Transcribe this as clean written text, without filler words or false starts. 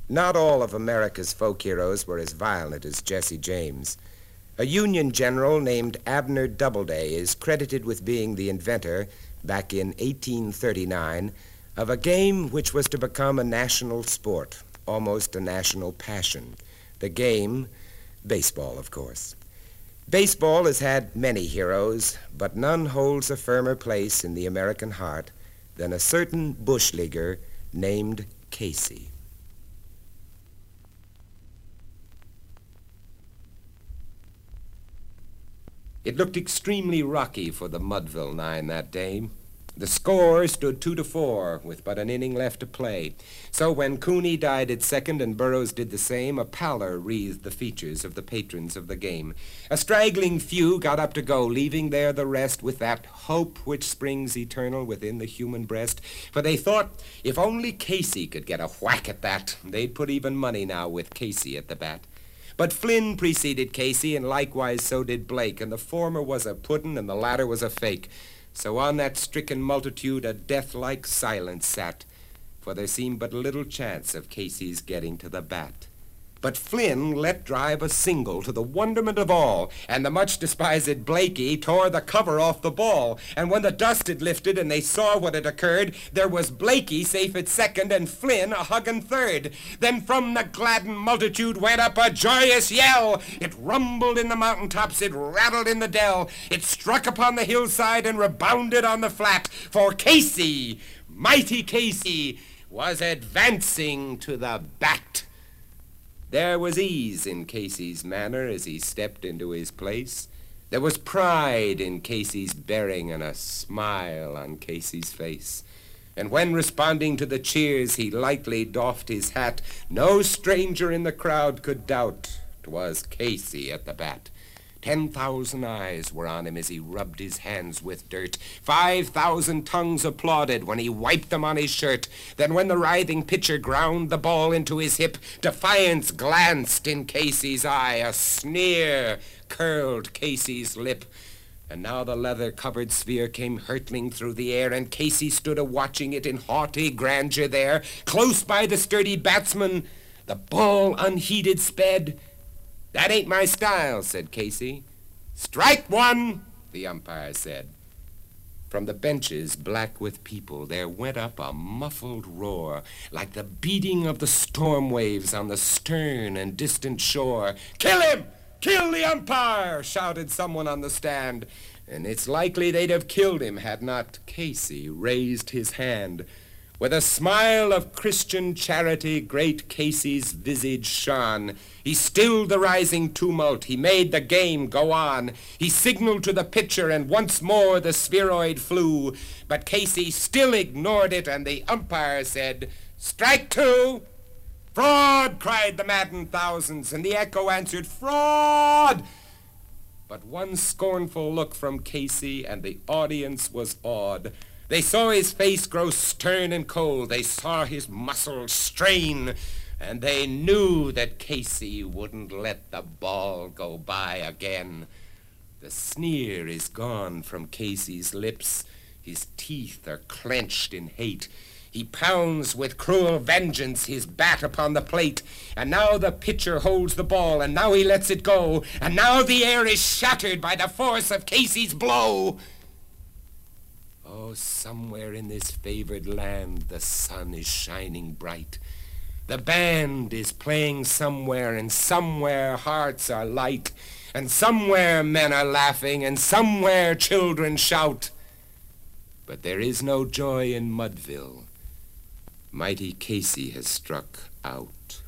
Not all of America's folk heroes were as violent as Jesse James. A Union general named Abner Doubleday is credited with being the inventor, back in 1839, of a game which was to become a national sport, almost a national passion. The game, baseball, of course. Baseball has had many heroes, but none holds a firmer place in the American heart than a certain bush leaguer named Casey. It looked extremely rocky for the Mudville Nine that day. The score stood 2-4 with but an inning left to play. So when Cooney died at second and Burroughs did the same, a pallor wreathed the features of the patrons of the game. A straggling few got up to go, leaving there the rest with that hope which springs eternal within the human breast. For they thought if only Casey could get a whack at that, they'd put even money now with Casey at the bat. But Flynn preceded Casey, and likewise so did Blake, and the former was a puddin' and the latter was a fake. So on that stricken multitude a death-like silence sat, for there seemed but little chance of Casey's getting to the bat. But Flynn let drive a single to the wonderment of all, and the much-despised Blakey tore the cover off the ball. And when the dust had lifted and they saw what had occurred, there was Blakey safe at second and Flynn a huggin' third. Then from the gladdened multitude went up a joyous yell. It rumbled in the mountaintops, it rattled in the dell, it struck upon the hillside and rebounded on the flat, for Casey, mighty Casey, was advancing to the bat. There was ease in Casey's manner as he stepped into his place. There was pride in Casey's bearing and a smile on Casey's face. And when responding to the cheers he lightly doffed his hat, no stranger in the crowd could doubt 'twas Casey at the bat. 10,000 eyes were on him as he rubbed his hands with dirt. 5,000 tongues applauded when he wiped them on his shirt. Then when the writhing pitcher ground the ball into his hip, defiance glanced in Casey's eye, a sneer curled Casey's lip. And now the leather-covered sphere came hurtling through the air, and Casey stood a-watching it in haughty grandeur there. Close by the sturdy batsman, the ball unheeded sped. "That ain't my style," said Casey. "Strike one," the umpire said. From the benches, black with people, there went up a muffled roar, like the beating of the storm waves on the stern and distant shore. "Kill him! Kill the umpire!" shouted someone on the stand. And it's likely they'd have killed him had not Casey raised his hand. With a smile of Christian charity, great Casey's visage shone. He stilled the rising tumult. He made the game go on. He signaled to the pitcher, and once more the spheroid flew. But Casey still ignored it, and the umpire said, "Strike two!" "Fraud!" cried the maddened thousands, and the echo answered, "Fraud!" But one scornful look from Casey, and the audience was awed. They saw his face grow stern and cold. They saw his muscles strain. And they knew that Casey wouldn't let the ball go by again. The sneer is gone from Casey's lips. His teeth are clenched in hate. He pounds with cruel vengeance his bat upon the plate. And now the pitcher holds the ball, and now he lets it go. And now the air is shattered by the force of Casey's blow. Oh, somewhere in this favored land the sun is shining bright. The band is playing somewhere, and somewhere hearts are light, and somewhere men are laughing, and somewhere children shout. But there is no joy in Mudville. Mighty Casey has struck out.